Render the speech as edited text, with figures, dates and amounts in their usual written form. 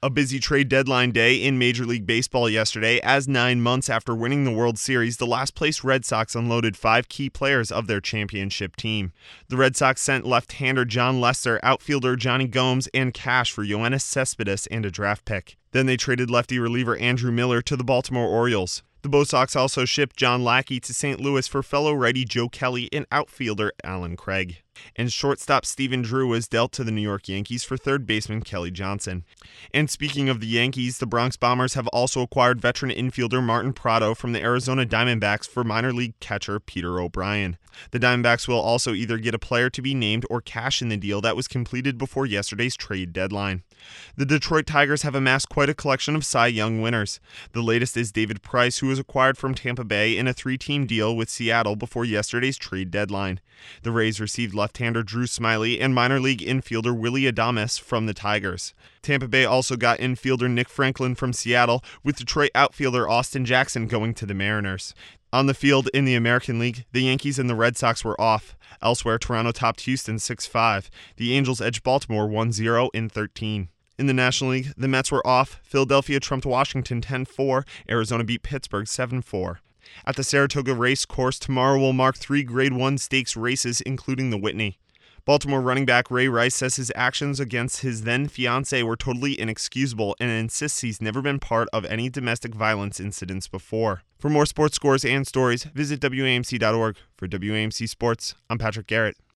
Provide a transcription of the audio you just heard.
A busy trade deadline day in Major League Baseball yesterday, as 9 months after winning the World Series, the last-place Red Sox unloaded 5 key players of their championship team. The Red Sox sent left-hander Jon Lester, outfielder Jonny Gomes, and cash for Yoenis Cespedes and a draft pick. Then they traded lefty reliever Andrew Miller to the Baltimore Orioles. The Bo Sox also shipped John Lackey to St. Louis for fellow righty Joe Kelly and outfielder Allen Craig. And shortstop Stephen Drew was dealt to the New York Yankees for third baseman Kelly Johnson. And speaking of the Yankees, the Bronx Bombers have also acquired veteran infielder Martin Prado from the Arizona Diamondbacks for minor league catcher Peter O'Brien. The Diamondbacks will also either get a player to be named or cash in the deal that was completed before yesterday's trade deadline. The Detroit Tigers have amassed quite a collection of Cy Young winners. The latest is David Price, who was acquired from Tampa Bay in a 3-team deal with Seattle before yesterday's trade deadline. The Rays received left-hander Drew Smyly and minor league infielder Willy Adames from the Tigers. Tampa Bay also got infielder Nick Franklin from Seattle, with Detroit outfielder Austin Jackson going to the Mariners. On the field in the American League, the Yankees and the Red Sox were off. Elsewhere, Toronto topped Houston 6-5. The Angels edged Baltimore 1-0 in 13. In the National League, the Mets were off. Philadelphia trumped Washington 10-4. Arizona beat Pittsburgh 7-4. At the Saratoga Race Course, tomorrow will mark 3 Grade 1 stakes races, including the Whitney. Baltimore running back Ray Rice says his actions against his then-fiancée were totally inexcusable and insists he's never been part of any domestic violence incidents before. For more sports scores and stories, visit WAMC.org. For WAMC Sports, I'm Patrick Garrett.